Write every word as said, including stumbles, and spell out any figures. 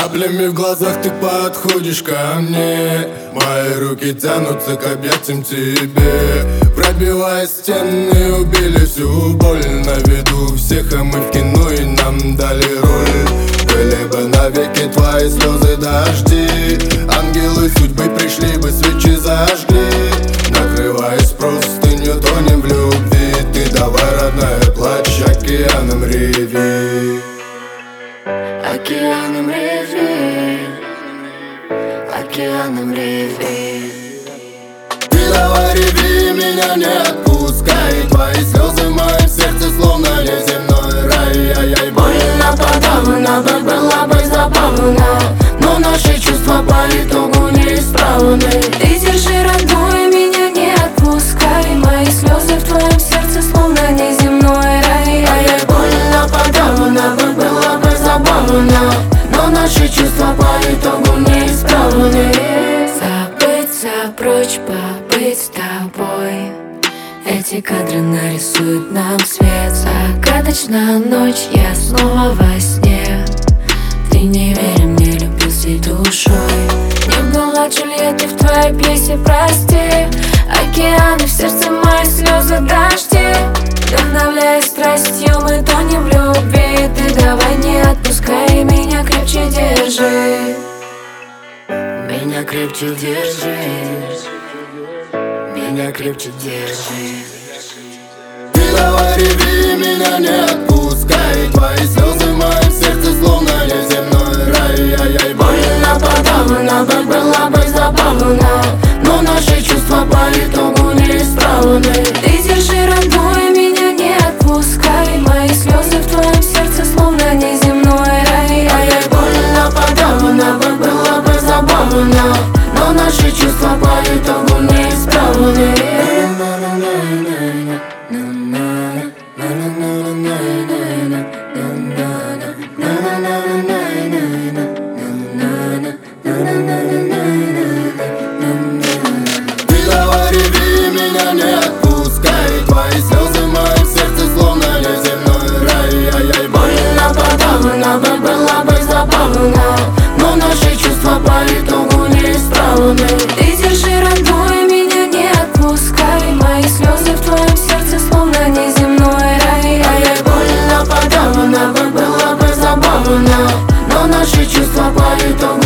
каплями в глазах ты подходишь ко мне. Мои руки тянутся к объятиям тебе. Пробивая стены, убили всю боль. На виду всех, а мы в кино и нам дали роль. Были бы навеки твои слезы дожди. Ангелы судьбы пришли бы, свечи зажгли. Накрываясь простынью, тонем в любви. Ты давай, родная, плачь, океаном реви. Океаном реви, океаном реви. Ты давай реви, меня не отпускай. Твои слезы в моем сердце словно неземной рай. Ай-яй, больно подавно, бы была бы забавно, но наши чувства по итогу неисправны. Ты держи, родной, меня не отпускай. Мои слезы в твоем сердце словно неземной рай. Ай-яй, больно подавно, бы было бы забавно, но наши чувства по итогу неисправны. Забыться прочь, побыть с тобой. Эти кадры нарисуют нам свет. Загадочная ночь, я снова во сне. Ты не верь мне, любил всей душой. Не была Джульетты в твоей пьесе, прости. Океаны в сердце, мои слезы дожди. Вдохновляясь страстью, мы тонем в любви. Ты давай не отпускай, меня крепче держи. Меня крепче держи. Меня крепче держи. ты давай реви, меня не отпускай. Твои слезы в моем сердце словно неземной рай. Ай-яй, больно подавно, бы было бы забавно, но наши чувства по итогу неисправны. Ты держи, родной, меня не отпускай. Мои слезы в твоем сердце словно неземной рай. Ай-яй, больно подавно, бы было бы забавно, но наши чувства по итогу неисправны. ты давай реви, меня не отпускай. Твои слезы в моем сердце словно неземной рай. Ай-яй, больно подавно, бы было бы забавно, но наши чувства по итогу неисправны. Ты держи, родной, меня не отпускай. Мои слезы в твоем сердце словно неземной рай. Ай-яй, больно подавно, бы было бы забавно, но наши чувства по итогу